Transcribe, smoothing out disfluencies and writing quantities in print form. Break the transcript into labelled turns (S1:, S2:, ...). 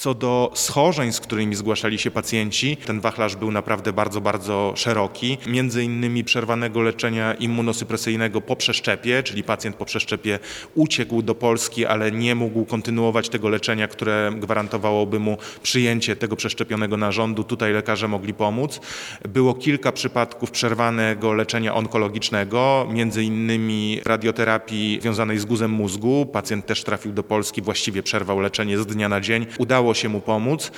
S1: Co do schorzeń, z którymi zgłaszali się pacjenci, ten wachlarz był naprawdę bardzo, bardzo szeroki. Między innymi przerwanego leczenia immunosupresyjnego po przeszczepie, czyli pacjent po przeszczepie uciekł do Polski, ale nie mógł kontynuować tego leczenia, które gwarantowałoby mu przyjęcie tego przeszczepionego narządu. Tutaj lekarze mogli pomóc. Było kilka przypadków przerwanego leczenia onkologicznego, między innymi radioterapii związanej z guzem mózgu. Pacjent też trafił do Polski, właściwie przerwał leczenie z dnia na dzień. Udało się mu pomóc.